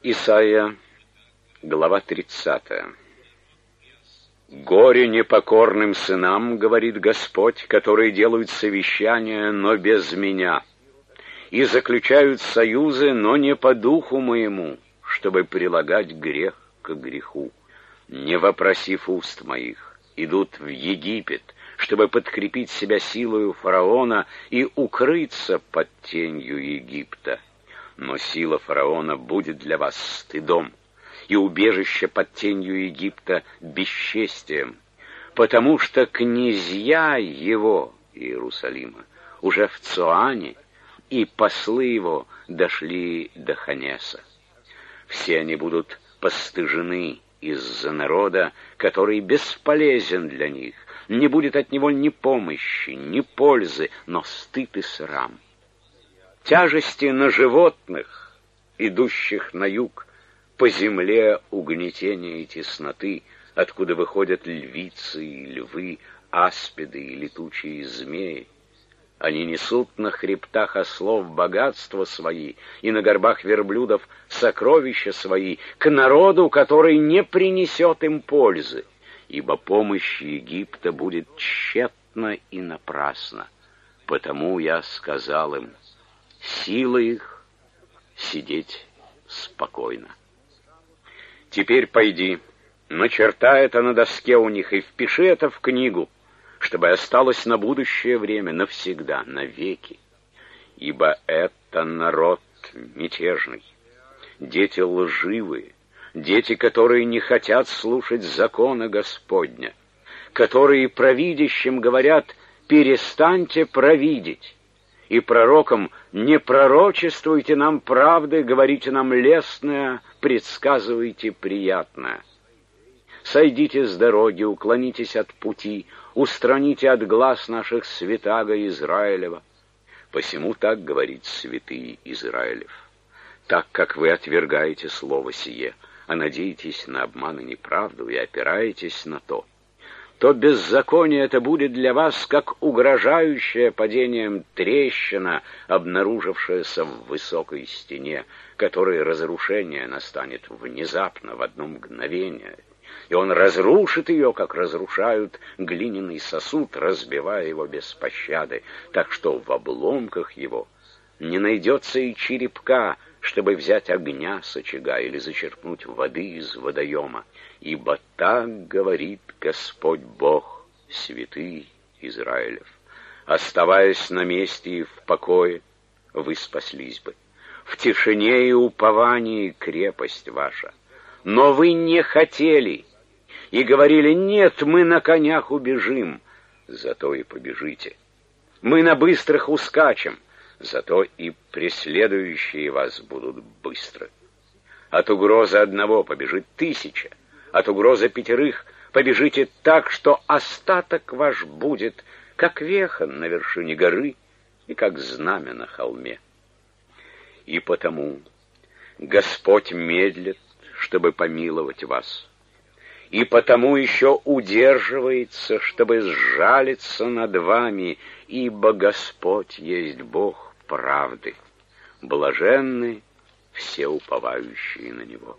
Исайя, глава 30. «Горе непокорным сынам, — говорит Господь, — которые делают совещания, но без меня, и заключают союзы, но не по духу моему, чтобы прилагать грех к греху. Не вопросив уст моих, идут в Египет, чтобы подкрепить себя силою фараона и укрыться под тенью Египта. Но сила фараона будет для вас стыдом, и убежище под тенью Египта бесчестием, потому что князья его, Иерусалима, уже в Цоане, и послы его дошли до Ханеса. Все они будут постыжены из-за народа, который бесполезен для них, не будет от него ни помощи, ни пользы, но стыд и срам. Тяжести на животных, идущих на юг, по земле угнетения и тесноты, откуда выходят львицы и львы, аспиды и летучие змеи. Они несут на хребтах ослов богатства свои и на горбах верблюдов сокровища свои к народу, который не принесет им пользы, ибо помощь Египта будет тщетна и напрасна. Потому я сказал им: сила их сидеть спокойно. Теперь пойди, начертай это на доске у них и впиши это в книгу, чтобы осталось на будущее время, навсегда, навеки. Ибо это народ мятежный, дети лживые, дети, которые не хотят слушать закона Господня, которые провидящим говорят: перестаньте провидеть, и пророкам: не пророчествуйте нам правды, говорите нам лестное, предсказывайте приятное. Сойдите с дороги, уклонитесь от пути, устраните от глаз наших святаго Израилева. Посему так говорит святый Израилев: так как вы отвергаете слово сие, а надеетесь на обман и неправду, и опираетесь на то беззаконие это будет для вас, как угрожающая падением трещина, обнаружившаяся в высокой стене, которой разрушение настанет внезапно, в одно мгновение, и он разрушит ее, как разрушают глиняный сосуд, разбивая его без пощады, так что в обломках его не найдется и черепка, чтобы взять огня с очага или зачерпнуть воды из водоема. Ибо так говорит Господь Бог, святый Израилев: оставаясь на месте и в покое, вы спаслись бы, в тишине и уповании крепость ваша. Но вы не хотели и говорили: нет, мы на конях убежим, зато и побежите. Мы на быстрых ускачем, зато и преследующие вас будут быстры. От угрозы одного побежит 1000, от угрозы 5 побежите так, что остаток ваш будет, как веха на вершине горы и как знамя на холме. И потому Господь медлит, чтобы помиловать вас, и потому еще удерживается, чтобы сжалиться над вами, ибо Господь есть Бог правды. Блаженны все уповающие на Него.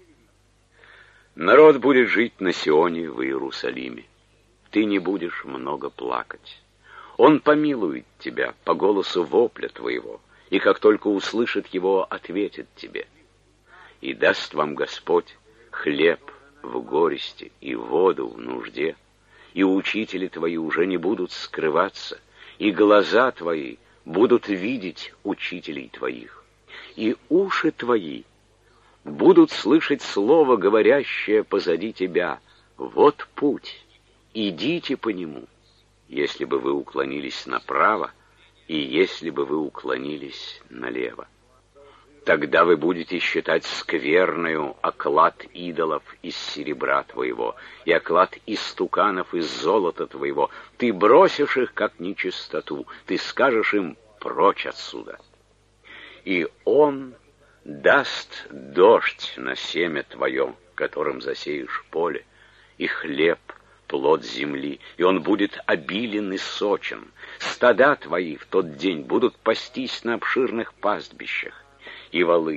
Народ будет жить на Сионе в Иерусалиме. Ты не будешь много плакать. Он помилует тебя по голосу вопля твоего, и как только услышит его, ответит тебе. И даст вам Господь хлеб в горести и воду в нужде, и учители твои уже не будут скрываться, и глаза твои будут видеть учителей твоих, и уши твои будут слышать слово, говорящее позади тебя: вот путь, идите по нему, если бы вы уклонились направо, и если бы вы уклонились налево. Тогда вы будете считать скверною оклад идолов из серебра твоего и оклад истуканов из золота твоего. Ты бросишь их, как нечистоту, ты скажешь им: прочь отсюда. И он даст дождь на семя твое, которым засеешь поле, и хлеб, плод земли, и он будет обилен и сочен. Стада твои в тот день будут пастись на обширных пастбищах, и волы,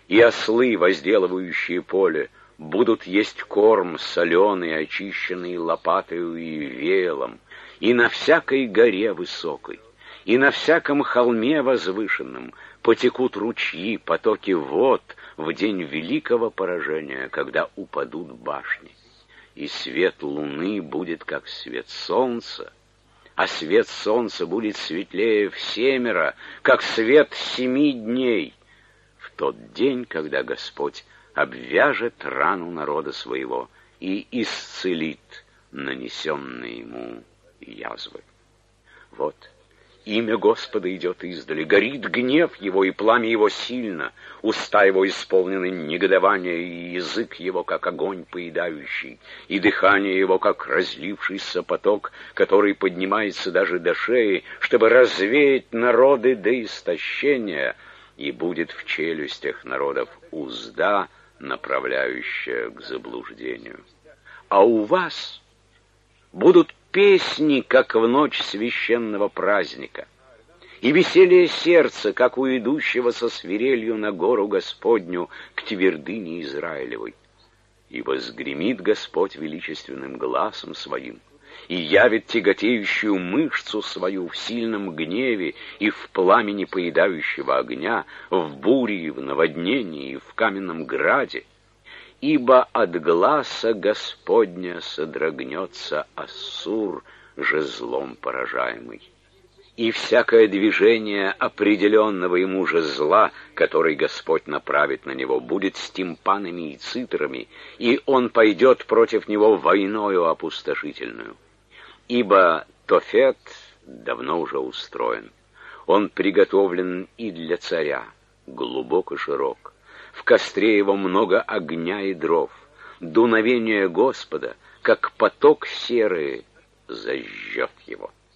и ослы, возделывающие поле, будут есть корм соленый, очищенный лопатою и веялом, и на всякой горе высокой, и на всяком холме возвышенном потекут ручьи, потоки вод в день великого поражения, когда упадут башни. И свет луны будет, как свет солнца, а свет солнца будет светлее всемеро, как свет 7 дней, в тот день, когда Господь обвяжет рану народа своего и исцелит нанесенные ему язвы. Вот, имя Господа идет издали, горит гнев его, и пламя его сильно, уста его исполнены негодования, и язык его, как огонь поедающий, и дыхание его, как разлившийся поток, который поднимается даже до шеи, чтобы развеять народы до истощения, и будет в челюстях народов узда, направляющая к заблуждению. А у вас будут песни, как в ночь священного праздника, и веселье сердца, как у идущего со свирелью на гору Господню к твердыне Израилевой. И возгремит Господь величественным гласом своим, и явит тяготеющую мышцу свою в сильном гневе и в пламени поедающего огня, в буре и в наводнении и в каменном граде. Ибо от гласа Господня содрогнется Ассур, жезлом поражаемый. И всякое движение определенного ему жезла, который Господь направит на него, будет с тимпанами и цитрами, и он пойдет против него войною опустошительную. Ибо Тофет давно уже устроен. Он приготовлен и для царя, глубок и широк. В костре его много огня и дров. Дуновение Господа, как поток серы, зажжет его.